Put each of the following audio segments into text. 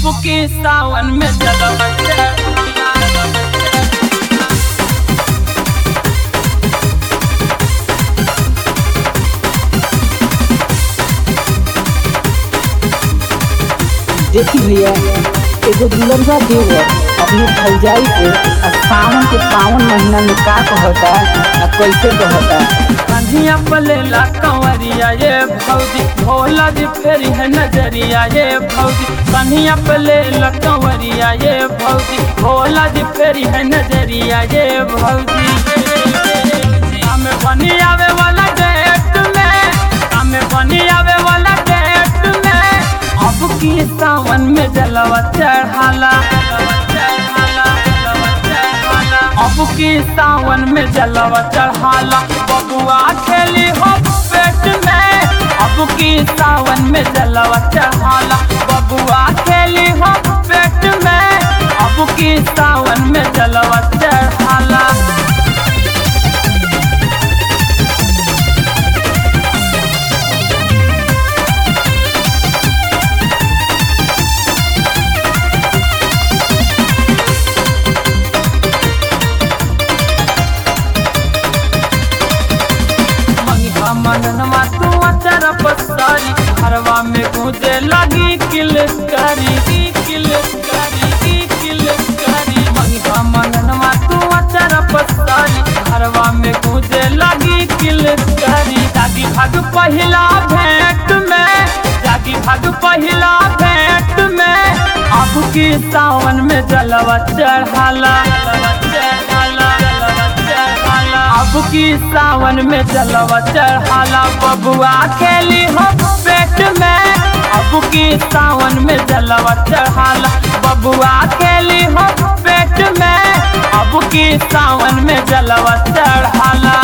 अब के सावन में जलवा चढ़ाला। देखी भैया, एगो दुल्हनवा देवर अपने भौजाई के सावन के पावन महीना में का कहता आ कैसे कहता। कन्हिया पलेला कंवरिया ये भौजी, भोला जी फेरी है नजरिया ये भौजी। कन्हिया पलेला कंवरिया ये भौजी, भोला जी फेरी है नजरिया ये भौजी। हमें बनी आवे वाला डेट में, हमें बनी आवे वाला डेट में, अब की सावन में जलवा चढ़ाला। अब की सावन में जलवा चढ़ाला, बबुआ खेली हो पेट में। अब की सावन में जलवा चढ़ाला, बबुआ खेली हो पेट में। अब की सावन में जलवा चढ़ाला। मननमा तू अचर पसारी, हरवा में गूंजे लगी किलकारी किलकारी किलकारी। मंगा मननमा तू अचर पसारी, हरवा में गूंजे लगी किलकारी। जागी भाग पहिला भेंट में, जागी भाग पहिला भेंट में, अब की सावन में जलवा चढ़ाला। अब की सावन में जलवा चढ़ाला, बबुआ खेली हो पेट में। अब की सावन में जलवा चढ़ाला, बबुआ खेली हो पेट में। अब की सावन में जलवा चढ़ाला।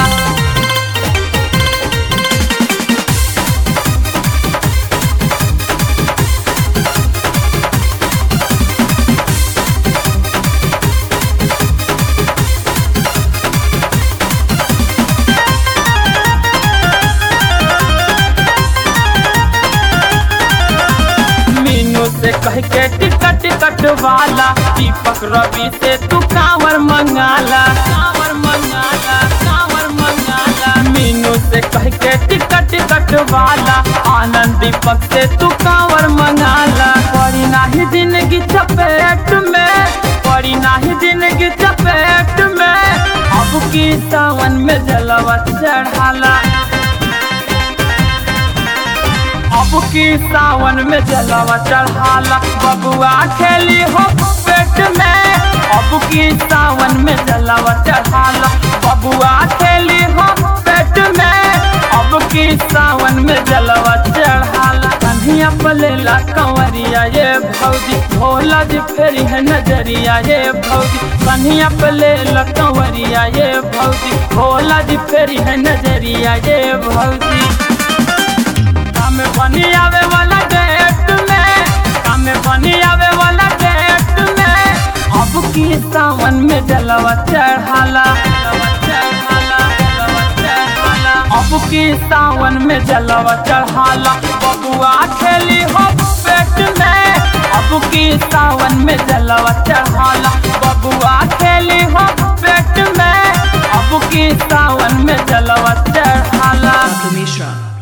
से कह के टिकट वाला, दीपक रवि से तू कांवर मंगाला। कांवर मंगाला, कांवर मंगाला। मीनू से कह के टिकट वाला, आनंद दीपक से तू कांवर मंगाला। पड़ी नाही जिंदगी चपेट में, पड़ी नाही जिंदगी चपेट में, अब की सावन में जलवा चढ़ाला। अब की सावन में जलवा चढ़ाला, बबुआ खेली हो पेट में। अब की सावन में जलवा चढ़ाला, बबुआ खेली हो पेट में। अब की सावन में जलवा चढ़ाला। कन्हिया पलेला कंवरिया ये भौजी, भोला जी फेरी है नजरिया ये भौजी। कन्हिया पलेला कंवरिया ये भौजी, भोला जी फेरी है नजरिया ये भौजी। हमें बनी आवे वाला डेट में, हमें बनी आवे वाला डेट में, अब की सावन में जलवा चढ़ाला। अब की सावन में जलवा चढ़ाला, बबुआ खेली हो पेट में। अब की सावन में जलवा चढ़ाला, बबुआ खेली हो पेट में। अब की सावन में जलवा चढ़ाला।